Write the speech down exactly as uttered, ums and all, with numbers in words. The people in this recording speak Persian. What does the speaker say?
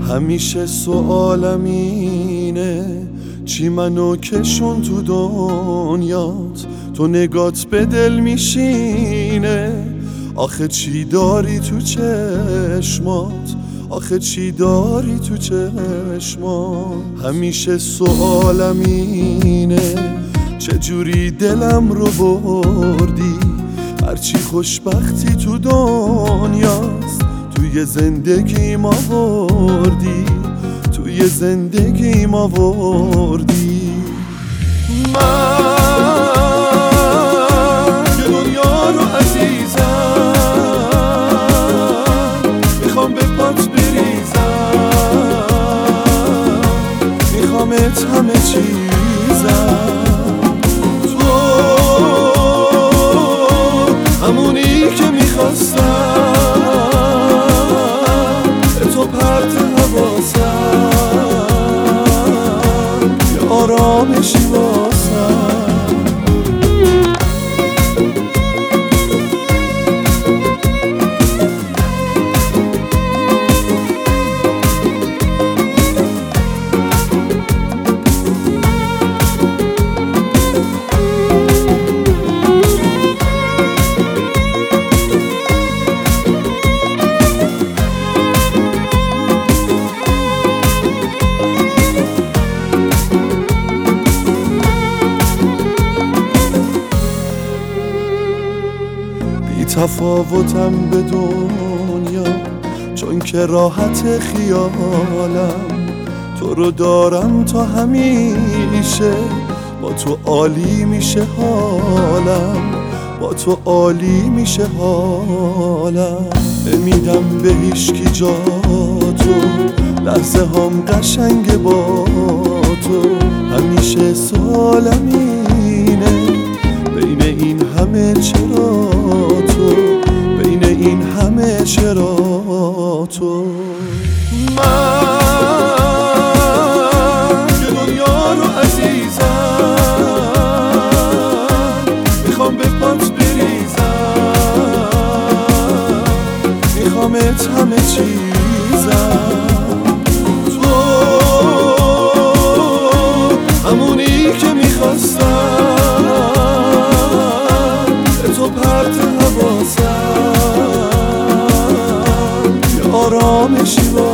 همیشه سوالم اینه چی منو کشون تو دنیات، تو نگات به دل میشینه. آخه چی داری تو چشمات، آخه چی داری تو چشمات. همیشه سوالم اینه چجوری دلم رو بردی، هرچی خوشبختی تو دنیاست توی زندگیم آوردی، توی زندگیم آوردی. من که دنیا رو عزیزم میخوام به پات بریزم، میخوامت همه چیزم. تو همونی که میخواستم، به تو پرت حواسم، یه آرامشی واسم. تفاوتم به دنیا چون که راحت خیالم، تو رو دارم تا همیشه، با تو عالی میشه حالم، با تو عالی میشه حالم. نمیدم به هیچکی جا تو، لحظه هم قشنگ با تو. همیشه سوالم اینه بین این همه چرا تو، بین این همه چرا تو. من که دنیا رو عزیزم میخوام به پات بریزم، میخوامت همه چیزم. تو همونی که میخواستم، به تو پرت حواسم، یه آرامشی